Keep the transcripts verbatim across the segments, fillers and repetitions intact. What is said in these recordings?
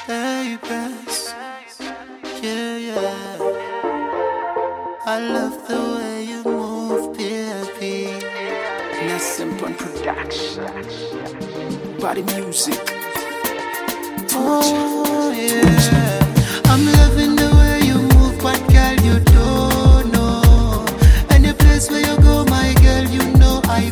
Hey, best. Yeah, yeah. I love the way you move, baby. Lesson on production. Body music. Oh, yeah. I'm loving the way you move, but girl, you don't know. Any place where you go, my girl, you know I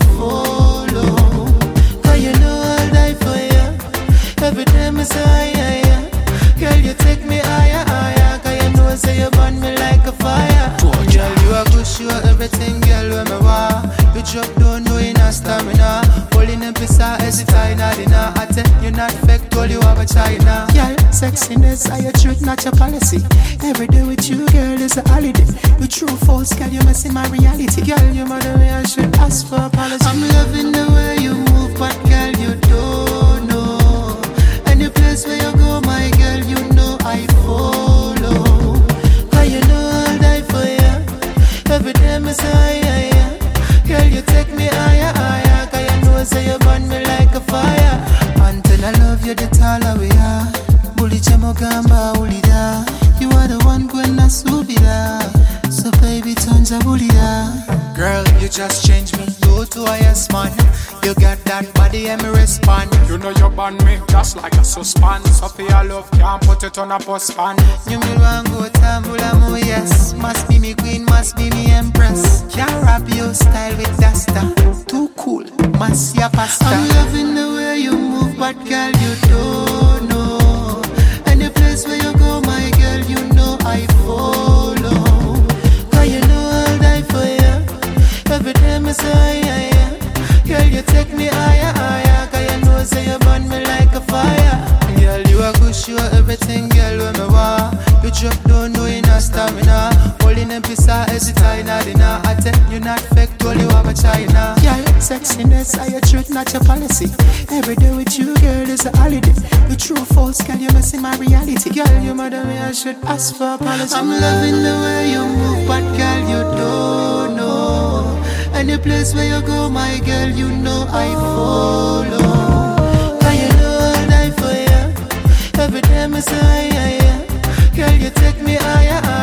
follow. Cause you know I'll die for you. Every time I say, yeah, yeah. Girl, you take me higher, higher. Cause you know, say you burn me like a fire. Girl, you are good, you are everything, girl, when me want. You drop down, no enough stamina. Holding them pizza, hesitate, not dinner. I tell you not fake, told you have a China. Girl, sexiness, are your truth, not your policy. Every day with you, girl, is a holiday. You true false, girl, you messing my reality. Girl, you mother me, I should ask for apology. I'm loving the way you move, but girl, you don't know. Any place where you go, my girl, you know I follow. Cause you know I'll die for you. Every time I say, yeah, yeah. Girl, you take me higher, higher. Cause you know, say you burn me like a fire. Until I love you, the taller we are. Bully Chamogamba, Ulida. You are the one when I subida. So baby, turns a bulida. Girl, you just changed me. You to a yes man. You got that body and me respond. You know you burn me just like a suspend. Sophia love can't put it on a postpan. You me want go tambula mo yes. Must be me queen, must be me empress. Can't rap your style with Dasta. Too cool, must ya pasta. I'm loving the way you move, but girl you don't know. Any place where you go, my girl, you know I follow. Cause you know I'll die for you. Every time I say yeah, yeah. Girl, you take me higher, higher. Cause you know, say you burn me like a fire. Girl, you are good, you are everything, girl, when me want. You drop down, no enough stamina. Holding them pizza, hesitate, not dinner. I tell you not fake, told you have a China. Girl, sexiness, are your truth, not your policy. Every day with you, girl, is a holiday. You true false, girl, you messing my reality. Girl, you mother me, I should ask for apology. I'm loving the way you move, but girl, you don't know. Any place where you go, my girl, you know I follow. Cause you know I'll die for you. Every time I say, yeah, yeah. Girl, you take me higher, higher.